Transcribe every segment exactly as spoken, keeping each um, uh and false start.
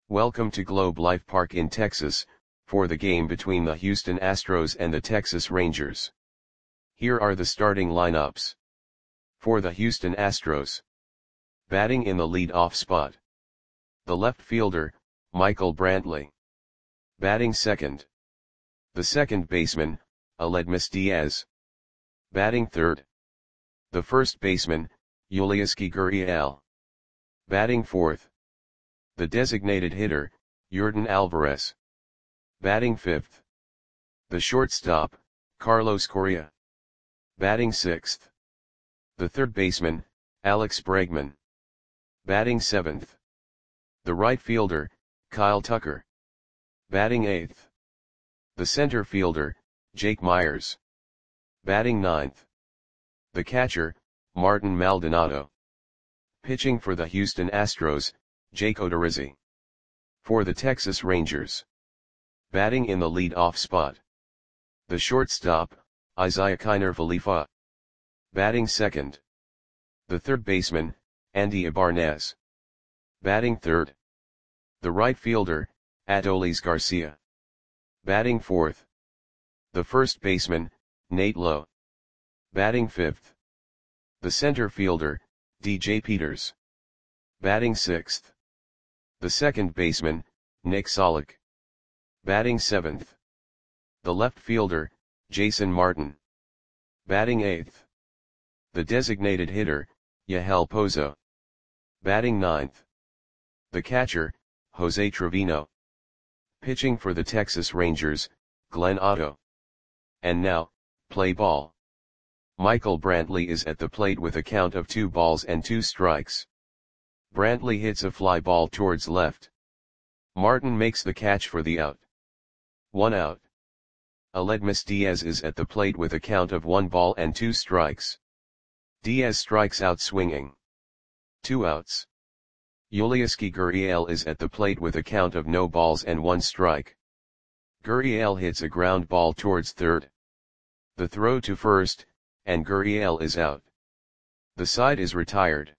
Welcome to Globe Life Park in Texas, for the game between the Houston Astros and the Texas Rangers. Here are the starting lineups. For the Houston Astros. Batting in the lead-off spot. The left fielder, Michael Brantley. Batting second. The second baseman, Aledmys Diaz. Batting third. The first baseman, Yulieski Gurriel. Batting fourth. The designated hitter, Yordan Alvarez. Batting fifth. The shortstop, Carlos Correa. Batting sixth. The third baseman, Alex Bregman. Batting seventh. The right fielder, Kyle Tucker. Batting eighth. The center fielder, Jake Meyers. Batting ninth. The catcher, Martin Maldonado. Pitching for the Houston Astros, Jake Odorizzi. For the Texas Rangers. Batting in the lead-off spot. The shortstop, Isiah Kiner Falefa. Batting second. The third baseman, Andy Ibarnez. Batting third. The right fielder, Adolis Garcia. Batting fourth. The first baseman, Nate Lowe. Batting fifth. The center fielder, D J Peters. Batting sixth. The second baseman, Nick Solak. Batting seventh. The left fielder, Jason Martin. Batting eighth. The designated hitter, Yahel Pozo. Batting ninth. The catcher, Jose Trevino. Pitching for the Texas Rangers, Glenn Otto. And now, play ball. Michael Brantley is at the plate with a count of two balls and two strikes. Brantley hits a fly ball towards left. Martin makes the catch for the out. One out. Aledmys Diaz is at the plate with a count of one ball and two strikes. Diaz strikes out swinging. Two outs. Yulieski Gurriel is at the plate with a count of no balls and one strike. Gurriel hits a ground ball towards third. The throw to first, and Gurriel is out. The side is retired.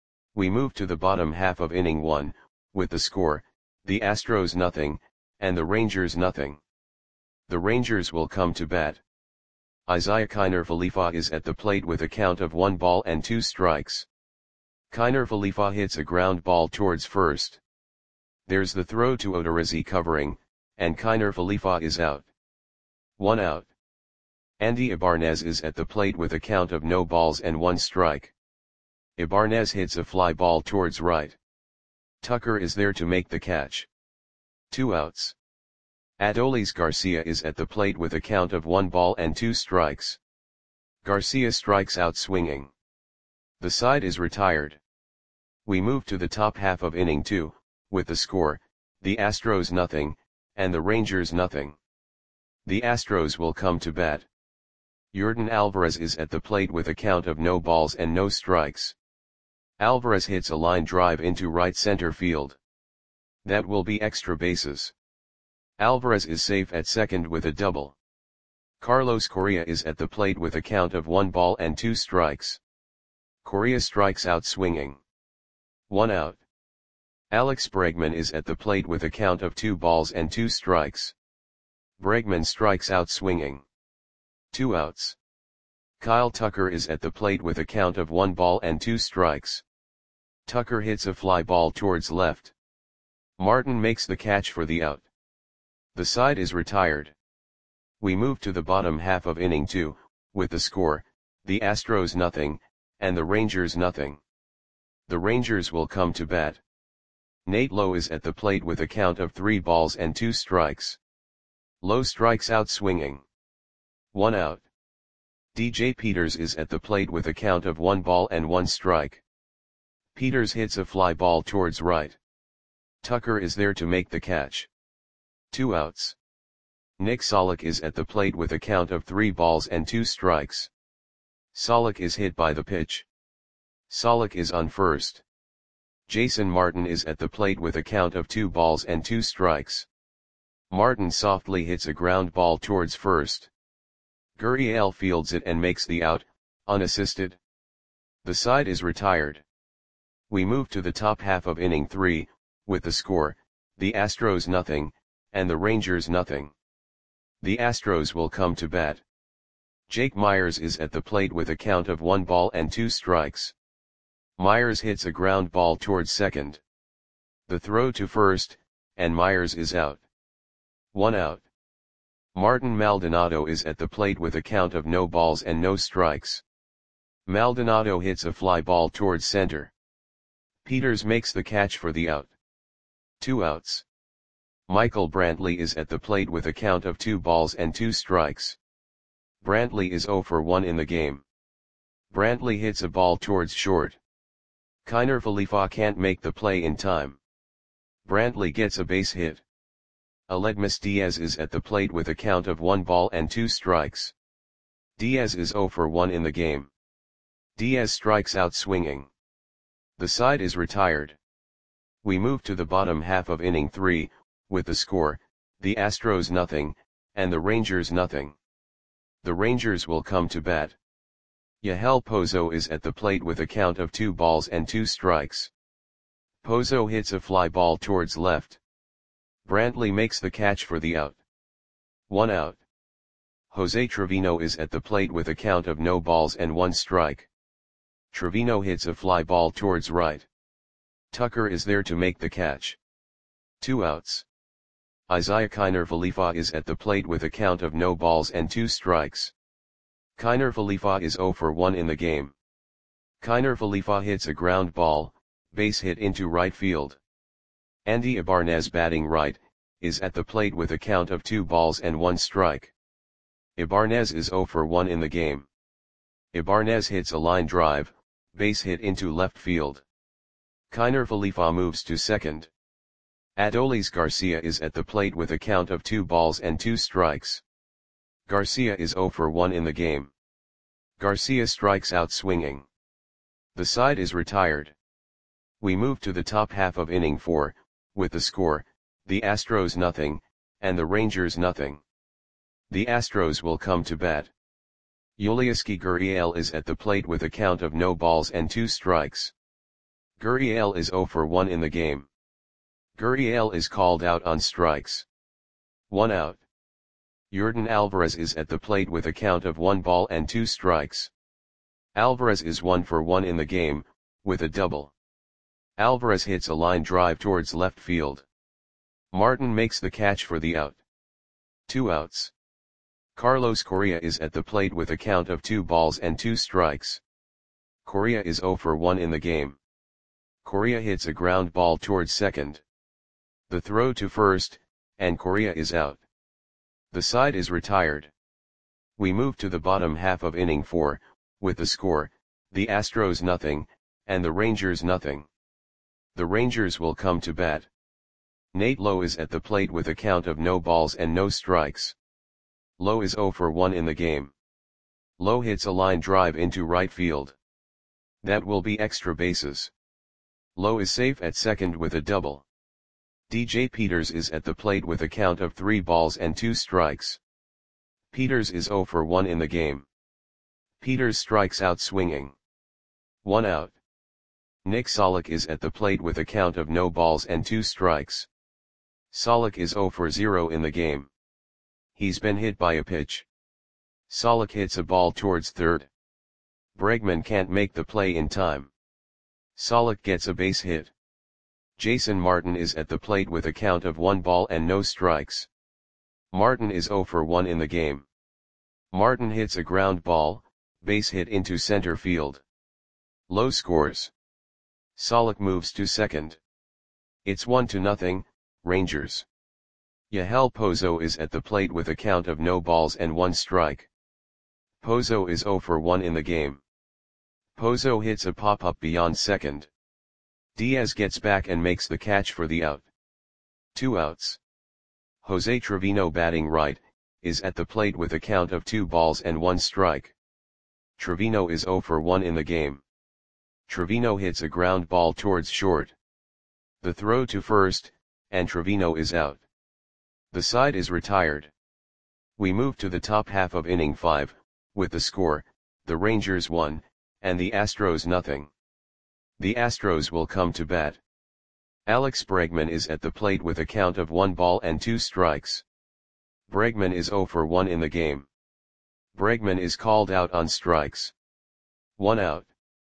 We move to the bottom half of inning one, with the score, the Astros nothing, and the Rangers nothing. The Rangers will come to bat. Isiah Kiner Falefa is at the plate with a count of one ball and two strikes. Kiner Falefa hits a ground ball towards first. There's the throw to Odorizzi covering, and Kiner Falefa is out. One out. Andy Ibarnez is at the plate with a count of no balls and one strike. Ibarnez hits a fly ball towards right. Tucker is there to make the catch. Two outs. Adolis Garcia is at the plate with a count of one ball and two strikes. Garcia strikes out swinging. The side is retired. We move to the top half of inning two, with the score, the Astros nothing, and the Rangers nothing. The Astros will come to bat. Yordan Alvarez is at the plate with a count of no balls and no strikes. Alvarez hits a line drive into right center field. That will be extra bases. Alvarez is safe at second with a double. Carlos Correa is at the plate with a count of one ball and two strikes. Correa strikes out swinging. One out. Alex Bregman is at the plate with a count of two balls and two strikes. Bregman strikes out swinging. Two outs. Kyle Tucker is at the plate with a count of one ball and two strikes. Tucker hits a fly ball towards left. Martin makes the catch for the out. The side is retired. We move to the bottom half of inning two, with the score, the Astros nothing, and the Rangers nothing. The Rangers will come to bat. Nate Lowe is at the plate with a count of three balls and two strikes. Lowe strikes out swinging. One out. D J Peters is at the plate with a count of one ball and one strike. Peters hits a fly ball towards right. Tucker is there to make the catch. Two outs. Nick Solak is at the plate with a count of three balls and two strikes. Solak is hit by the pitch. Solak is on first. Jason Martin is at the plate with a count of two balls and two strikes. Martin softly hits a ground ball towards first. Gurriel fields it and makes the out, unassisted. The side is retired. We move to the top half of inning three, with the score, the Astros nothing, and the Rangers nothing. The Astros will come to bat. Jake Meyers is at the plate with a count of one ball and two strikes. Meyers hits a ground ball towards second. The throw to first, and Meyers is out. One out. Martin Maldonado is at the plate with a count of no balls and no strikes. Maldonado hits a fly ball towards center. Peters makes the catch for the out. Two outs. Michael Brantley is at the plate with a count of two balls and two strikes. Brantley is zero for one in the game. Brantley hits a ball towards short. Kiner Falefa can't make the play in time. Brantley gets a base hit. Aledmys Diaz is at the plate with a count of one ball and two strikes. Diaz is zero for one in the game. Diaz strikes out swinging. The side is retired. We move to the bottom half of inning three, with the score, the Astros nothing, and the Rangers nothing. The Rangers will come to bat. Yahel Pozo is at the plate with a count of two balls and two strikes. Pozo hits a fly ball towards left. Brantley makes the catch for the out. One out. Jose Trevino is at the plate with a count of no balls and one strike. Trevino hits a fly ball towards right. Tucker is there to make the catch. Two outs. Isiah Kiner Falefa is at the plate with a count of no balls and two strikes. Kiner Falefa is zero for one in the game. Kiner Falefa hits a ground ball, base hit into right field. Andy Ibarnez batting right, is at the plate with a count of two balls and one strike. Ibarnez is zero for one in the game. Ibarnez hits a line drive, base hit into left field. Kiner Falefa moves to second. Adolis Garcia is at the plate with a count of two balls and two strikes. Garcia is zero for one in the game. Garcia strikes out swinging. The side is retired. We move to the top half of inning four, with the score, the Astros nothing, and the Rangers nothing. The Astros will come to bat. Yulieski Gurriel is at the plate with a count of no balls and two strikes. Gurriel is zero for one in the game. Gurriel is called out on strikes. One out. Yordan Alvarez is at the plate with a count of one ball and two strikes. Alvarez is one for one in the game, with a double. Alvarez hits a line drive towards left field. Martin makes the catch for the out. Two outs. Carlos Correa is at the plate with a count of two balls and two strikes. Correa is zero for one in the game. Correa hits a ground ball towards second. The throw to first, and Correa is out. The side is retired. We move to the bottom half of inning four, with the score, the Astros nothing, and the Rangers nothing. The Rangers will come to bat. Nate Lowe is at the plate with a count of no balls and no strikes. Lowe is zero for one in the game. Lowe hits a line drive into right field. That will be extra bases. Lowe is safe at second with a double. D J Peters is at the plate with a count of three balls and two strikes. Peters is zero for one in the game. Peters strikes out swinging. One out. Nick Solak is at the plate with a count of no balls and two strikes. Solak is zero for zero in the game. He's been hit by a pitch. Solak hits a ball towards third. Bregman can't make the play in time. Solak gets a base hit. Jason Martin is at the plate with a count of one ball and no strikes. Martin is zero for one in the game. Martin hits a ground ball, base hit into center field. Lowe scores. Solak moves to second. It's one to nothing, Rangers. Yahel Pozo is at the plate with a count of no balls and one strike. Pozo is zero for one in the game. Pozo hits a pop-up beyond second. Diaz gets back and makes the catch for the out. Two outs. Jose Trevino batting right, is at the plate with a count of two balls and one strike. Trevino is zero for one in the game. Trevino hits a ground ball towards short. The throw to first, and Trevino is out. The side is retired. We move to the top half of inning five, with the score, the Rangers one, and the Astros nothing. The Astros will come to bat. Alex Bregman is at the plate with a count of one ball and two strikes. Bregman is zero for one in the game. Bregman is called out on strikes. One out.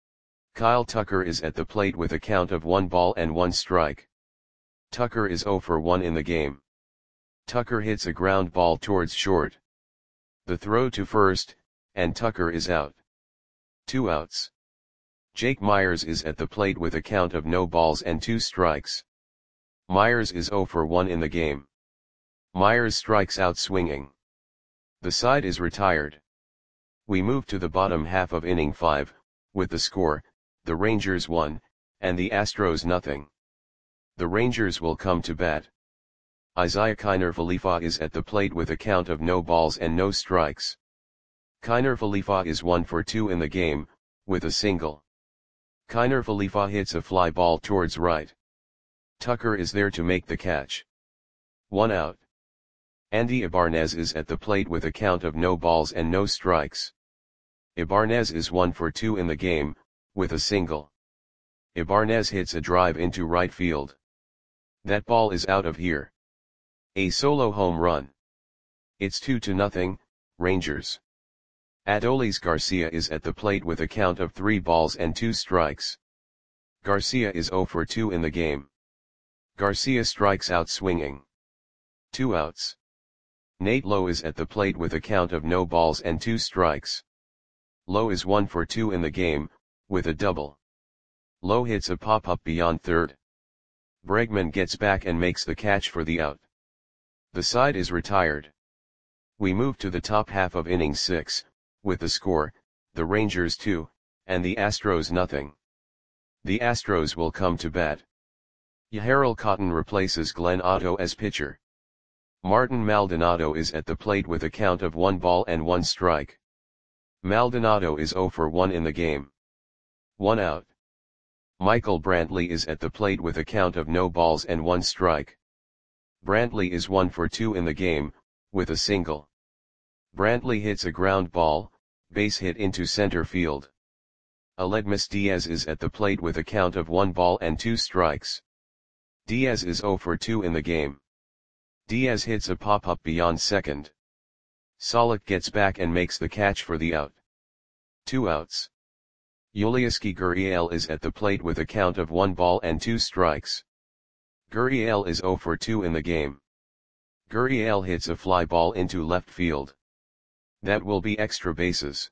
Kyle Tucker is at the plate with a count of one ball and one strike. Tucker is zero for one in the game. Tucker hits a ground ball towards short. The throw to first, and Tucker is out. Two outs. Jake Myers is at the plate with a count of no balls and two strikes. Myers is zero for one in the game. Myers strikes out swinging. The side is retired. We move to the bottom half of inning five, with the score, the Rangers one, and the Astros nothing. The Rangers will come to bat. Isiah Kiner Falefa is at the plate with a count of no balls and no strikes. Kiner Falefa is one for two in the game, with a single. Kiner Falefa hits a fly ball towards right. Tucker is there to make the catch. One out. Andy Ibarnez is at the plate with a count of no balls and no strikes. Ibarnez is one for two in the game, with a single. Ibarnez hits a drive into right field. That ball is out of here. A solo home run. It's two to nothing, Rangers. Adolis Garcia is at the plate with a count of three balls and two strikes. Garcia is zero for two in the game. Garcia strikes out swinging. Two outs. Nate Lowe is at the plate with a count of no balls and two strikes. Lowe is one for two in the game, with a double. Lowe hits a pop-up beyond third. Bregman gets back and makes the catch for the out. The side is retired. We move to the top half of inning six, with the score, the Rangers two, and the Astros nothing. The Astros will come to bat. Yahirel Cotton replaces Glenn Otto as pitcher. Martin Maldonado is at the plate with a count of one ball and one strike. Maldonado is zero for one in the game. One out. Michael Brantley is at the plate with a count of no balls and one strike. Brantley is one for two in the game, with a single. Brantley hits a ground ball, base hit into center field. Aledmus Diaz is at the plate with a count of one ball and two strikes. Diaz is zero for two in the game. Diaz hits a pop-up beyond second. Solak gets back and makes the catch for the out. Two outs. Yulieski Gurriel is at the plate with a count of one ball and two strikes. Gurriel is zero for two in the game. Gurriel hits a fly ball into left field. That will be extra bases.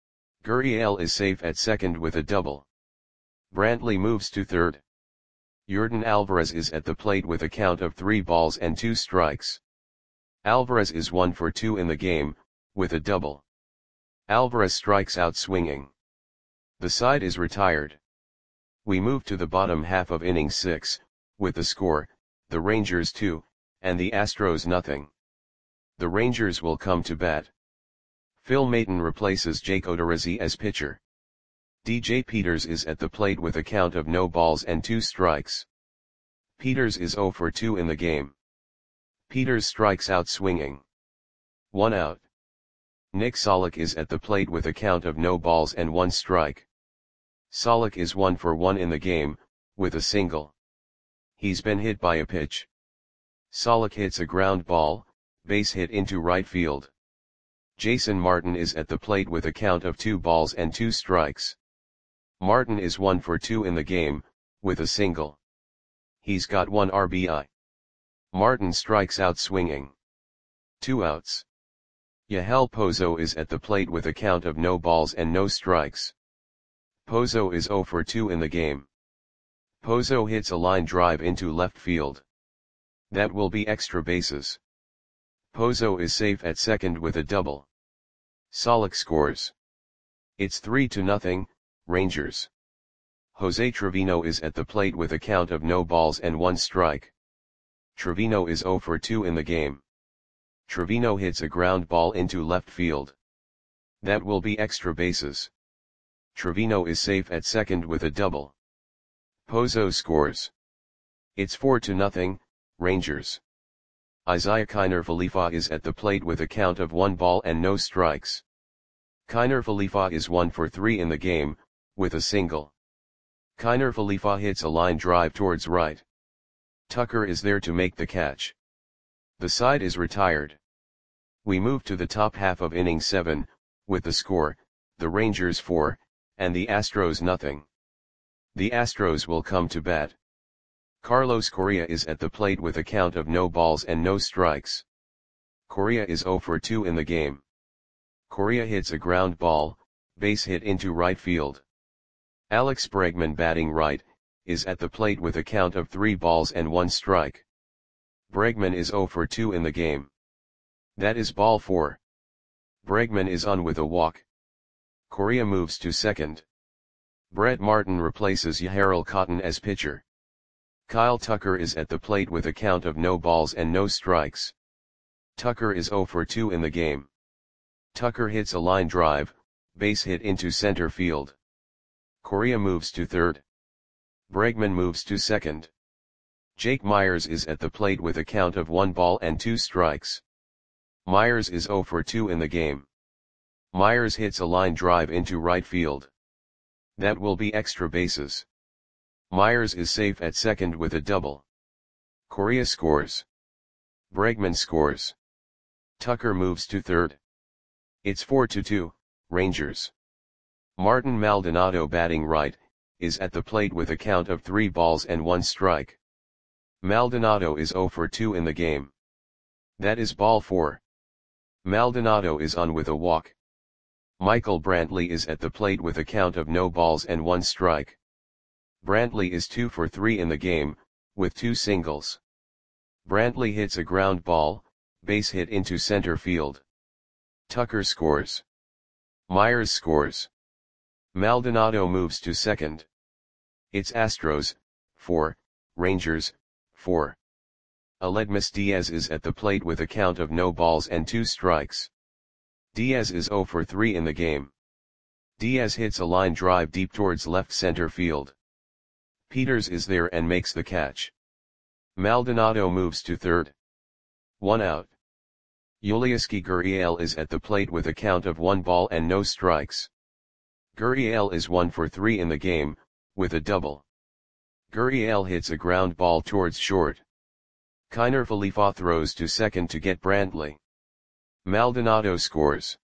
Gurriel is safe at second with a double. Brantley moves to third. Yordan Alvarez is at the plate with a count of three balls and two strikes. Alvarez is one for two in the game, with a double. Alvarez strikes out swinging. The side is retired. We move to the bottom half of inning six, with the score, the Rangers two, and the Astros nothing. The Rangers will come to bat. Phil Maton replaces Jake Odorizzi as pitcher. D J Peters is at the plate with a count of no balls and two strikes. Peters is zero for two in the game. Peters strikes out swinging. One out. Nick Solak is at the plate with a count of no balls and one strike. Solak is one for one in the game, with a single. He's been hit by a pitch. Solak hits a ground ball, base hit into right field. Jason Martin is at the plate with a count of two balls and two strikes. Martin is one for two in the game, with a single. He's got one R B I. Martin strikes out swinging. Two outs. Yahel Pozo is at the plate with a count of no balls and no strikes. Pozo is zero for two in the game. Pozo hits a line drive into left field. That will be extra bases. Pozo is safe at second with a double. Solak scores. It's three to nothing, Rangers. Jose Trevino is at the plate with a count of no balls and one strike. Trevino is zero for two in the game. Trevino hits a ground ball into left field. That will be extra bases. Trevino is safe at second with a double. Pozo scores. It's four to nothing, Rangers. Isiah Kiner Falefa is at the plate with a count of one ball and no strikes. Kiner Falefa is one for three in the game, with a single. Kiner Falefa hits a line drive towards right. Tucker is there to make the catch. The side is retired. We move to the top half of inning seven, with the score, the Rangers four, and the Astros nothing. The Astros will come to bat. Carlos Correa is at the plate with a count of no balls and no strikes. Correa is oh for two in the game. Correa hits a ground ball, base hit into right field. Alex Bregman, batting right, is at the plate with a count of three balls and one strike. Bregman is oh for two in the game. That is ball four. Bregman is on with a walk. Correa moves to second. Brett Martin replaces Yahirel Cotton as pitcher. Kyle Tucker is at the plate with a count of no balls and no strikes. Tucker is oh for two in the game. Tucker hits a line drive, base hit into center field. Correa moves to third. Bregman moves to second. Jake Myers is at the plate with a count of one ball and two strikes. Myers is oh for two in the game. Myers hits a line drive into right field. That will be extra bases. Myers is safe at second with a double. Correa scores. Bregman scores. Tucker moves to third. It's four to two, Rangers. Martin Maldonado, batting right, is at the plate with a count of three balls and one strike. Maldonado is oh for two in the game. That is ball four. Maldonado is on with a walk. Michael Brantley is at the plate with a count of no balls and one strike. Brantley is two for three in the game, with two singles. Brantley hits a ground ball, base hit into center field. Tucker scores. Myers scores. Maldonado moves to second. It's Astros, four, Rangers, four. Aledmys Diaz is at the plate with a count of no balls and two strikes. Diaz is oh for three in the game. Diaz hits a line drive deep towards left center field. Peters is there and makes the catch. Maldonado moves to third. One out. Yulieski Gurriel is at the plate with a count of one ball and no strikes. Gurriel is one for three in the game, with a double. Gurriel hits a ground ball towards short. Kiner Falefa throws to second to get Brantley. Maldonado scores.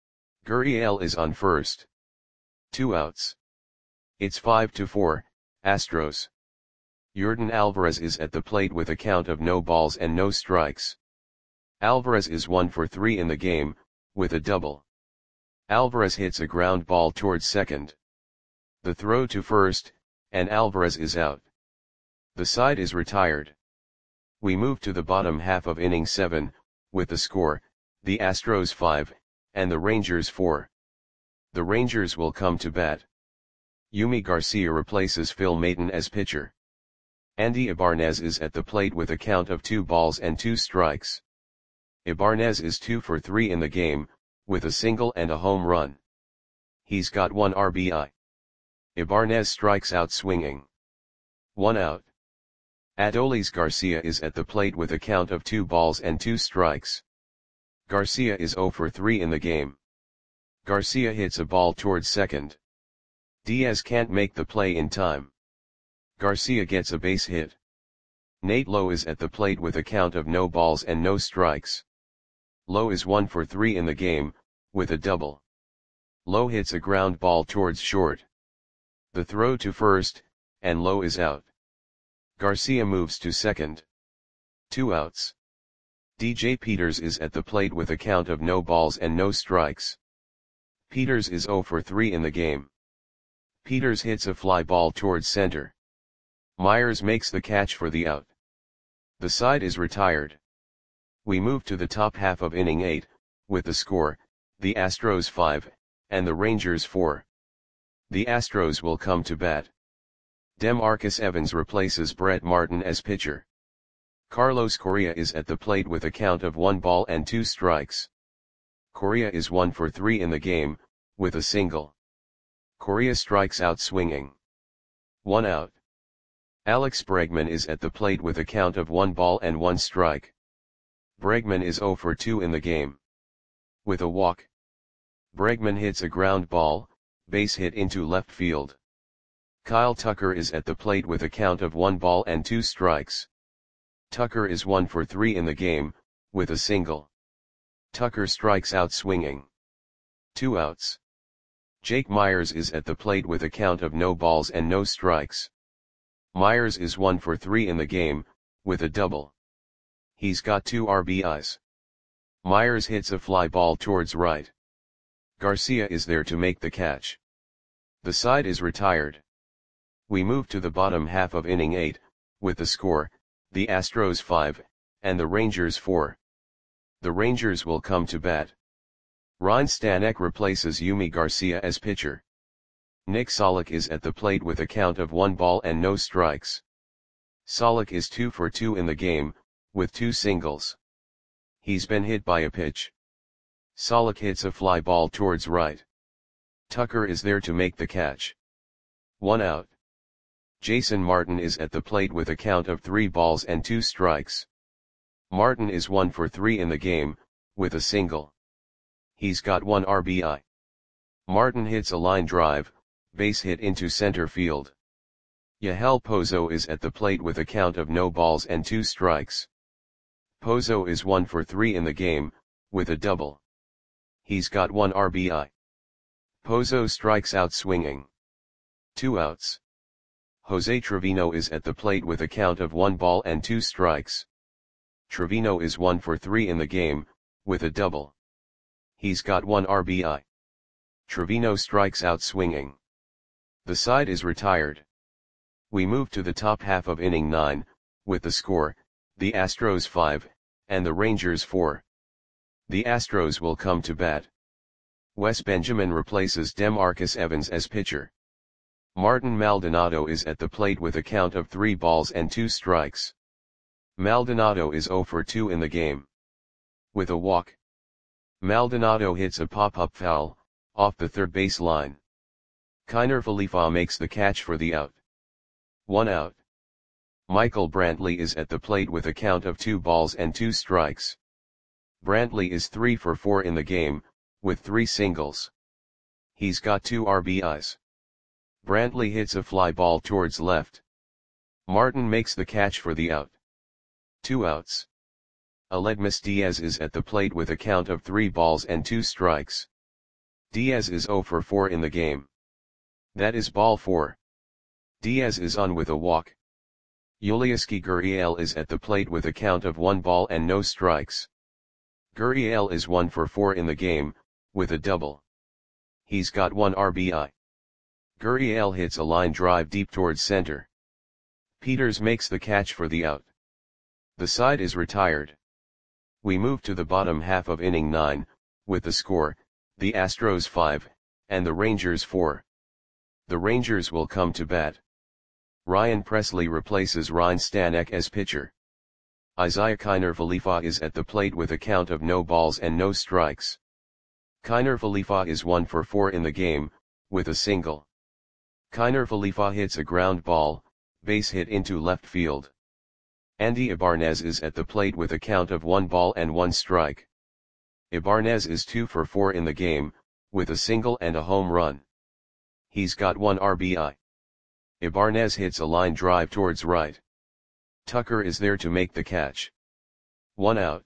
Gurriel is on first. Two outs. It's five to four, Astros. Yordan Alvarez is at the plate with a count of no balls and no strikes. Alvarez is one for three in the game, with a double. Alvarez hits a ground ball towards second. The throw to first, and Alvarez is out. The side is retired. We move to the bottom half of inning seven, with the score, the Astros five, and the Rangers four. The Rangers will come to bat. Yumi Garcia replaces Phil Maton as pitcher. Andy Ibanez is at the plate with a count of two balls and two strikes. Ibanez is two for three in the game, with a single and a home run. He's got one R B I. Ibanez strikes out swinging. One out. Adolis Garcia is at the plate with a count of two balls and two strikes. Garcia is oh for three in the game. Garcia hits a ball towards second. Diaz can't make the play in time. Garcia gets a base hit. Nate Lowe is at the plate with a count of no balls and no strikes. Lowe is one for three in the game, with a double. Lowe hits a ground ball towards short. The throw to first, and Lowe is out. Garcia moves to second. Two outs. D J Peters is at the plate with a count of no balls and no strikes. Peters is oh for three in the game. Peters hits a fly ball towards center. Myers makes the catch for the out. The side is retired. We move to the top half of inning eight, with the score, the Astros five, and the Rangers four. The Astros will come to bat. Demarcus Evans replaces Brett Martin as pitcher. Carlos Correa is at the plate with a count of one ball and two strikes. Correa is one for three in the game, with a single. Correa strikes out swinging. One out. Alex Bregman is at the plate with a count of one ball and one strike. Bregman is oh for two in the game. With a walk. Bregman hits a ground ball, base hit into left field. Kyle Tucker is at the plate with a count of one ball and two strikes. Tucker is one for three in the game, with a single. Tucker strikes out swinging. Two outs. Jake Meyers is at the plate with a count of no balls and no strikes. Meyers is one for three in the game, with a double. He's got two R B Is. Meyers hits a fly ball towards right. Garcia is there to make the catch. The side is retired. We move to the bottom half of inning eight, with the score, the Astros five, and the Rangers four. The Rangers will come to bat. Ryan Stanek replaces Yumi Garcia as pitcher. Nick Solak is at the plate with a count of one ball and no strikes. Solak is two for two in the game, with two singles. He's been hit by a pitch. Solak hits a fly ball towards right. Tucker is there to make the catch. One out. Jason Martin is at the plate with a count of three balls and two strikes. Martin is one for three in the game, with a single. He's got one R B I. Martin hits a line drive, base hit into center field. Yahel Pozo is at the plate with a count of no balls and two strikes. Pozo is one for three in the game, with a double. He's got one R B I. Pozo strikes out swinging. Two outs. Jose Trevino is at the plate with a count of one ball and two strikes. Trevino is one for three in the game, with a double. He's got one R B I. Trevino strikes out swinging. The side is retired. We move to the top half of inning nine, with the score, the Astros five, and the Rangers four. The Astros will come to bat. Wes Benjamin replaces Demarcus Evans as pitcher. Martin Maldonado is at the plate with a count of three balls and two strikes. Maldonado is zero for two in the game. With a walk. Maldonado hits a pop-up foul, off the third base line. Kiner Falefa makes the catch for the out. One out. Michael Brantley is at the plate with a count of two balls and two strikes. Brantley is three for four in the game, with three singles. He's got two R B Is. Brantley hits a fly ball towards left. Martin makes the catch for the out. Two outs. Aledmus Diaz is at the plate with a count of three balls and two strikes. Diaz is zero for four in the game. That is ball four. Diaz is on with a walk. Yulieski Gurriel is at the plate with a count of one ball and no strikes. Gurriel is one for four in the game, with a double. He's got one R B I. Gurriel hits a line drive deep towards center. Peters makes the catch for the out. The side is retired. We move to the bottom half of inning nine, with the score, the Astros five, and the Rangers four. The Rangers will come to bat. Ryan Presley replaces Ryan Stanek as pitcher. Isaiah Kiner Falefa is at the plate with a count of no balls and no strikes. Kiner Falefa is one for four in the game, with a single. Kiner Falefa hits a ground ball, base hit into left field. Andy Ibanez is at the plate with a count of one ball and one strike. Ibanez is two for four in the game, with a single and a home run. He's got one R B I. Ibanez hits a line drive towards right. Tucker is there to make the catch. One out.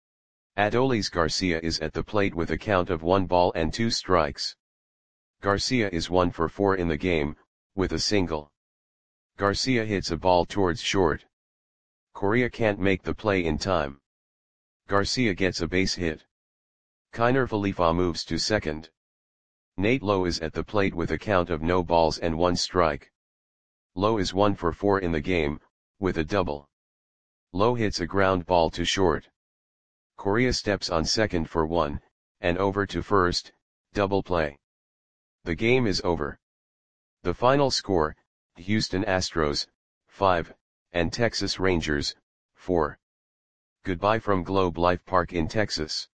Adolis Garcia is at the plate with a count of one ball and two strikes. Garcia is one for four in the game, with a single. Garcia hits a ball towards short. Correa can't make the play in time. Garcia gets a base hit. Kiner Falefa moves to second. Nate Lowe is at the plate with a count of no balls and one strike. Lowe is one for four in the game, with a double. Lowe hits a ground ball to short. Correa steps on second for one, and over to first, double play. The game is over. The final score, Houston Astros, five, and Texas Rangers, four. Goodbye from Globe Life Park in Texas.